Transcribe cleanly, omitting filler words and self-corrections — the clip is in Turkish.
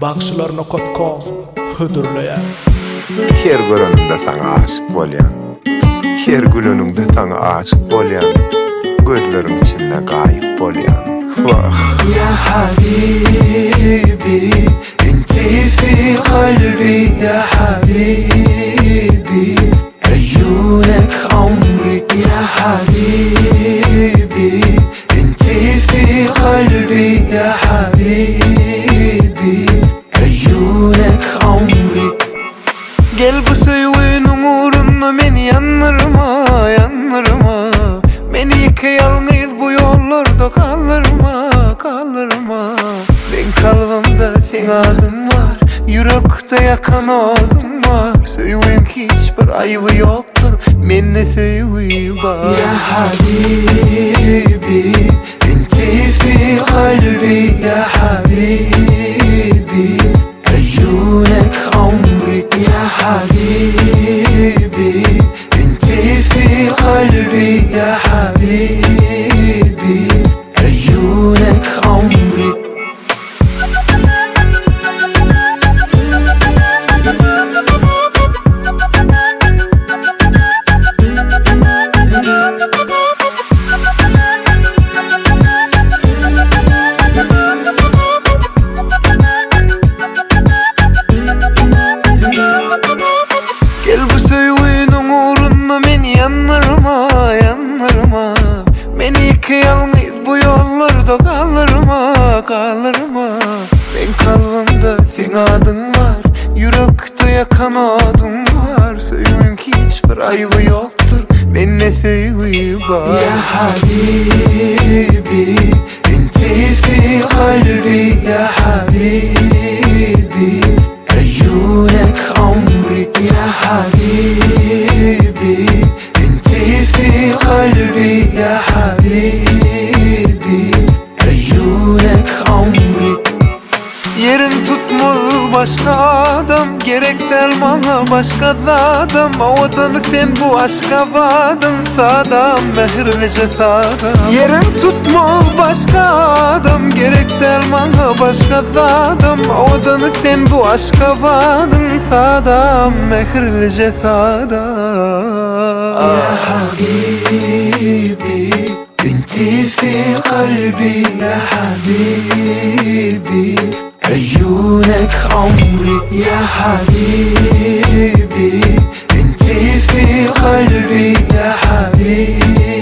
bakışlarına kotko hüdürleyen. Her göreninde sana aşık bolyan, her gülününde sana aşık bolyan, gözlerin içinde gayip bolyan. Vah ya habibi, inti fi kalbi ya habibi, ayyunek amri ya habibi, inti fi kalbi ya habibi, ayyunek amri. Gel bu sevginin uğruna beni yanırma, yanırma. Beni yıkayalnız bu yollarda kaldırma, kaldırma. Ben kalbimde sen adın var, yürekte yakan odun var. Sevgin hiçbir ayıbı yoktur, beni sevgi var. Ya habibi, inti fi kalbi ya habibi, ayyunek amri ya habibi, inti fi kalbi ya habibi, ayyunek amri. Gel bu sevginin uğruna beni yanırma, yanırma. Beni yıkayalnız bu yollarda kaldırma, kaldırma. Ben kalbimde sen adın var, yürekte yakan odun var. Sevgin hiçbir ayıbı yoktur, bende sevgi var. Ya habibi, inti fi kalbi ya habibi, ayyunek amri ya habibi, inti fi kalbi ya habibi, ayyunek amri. Yerin tutmalı başka adam, gerek del bana başka adam. Avadanı sen bu aşka vadın, sadam mehirlice sadam. Yerin tutmalı başka adam, gerek del bana başka adam. Avadanı sen bu aşka vadın, sadam mehirlice sadam. Ya habibi, inti fi kalbi ya habibi, ayyunek amri ya habibi, inti fi kalbi ya habibi.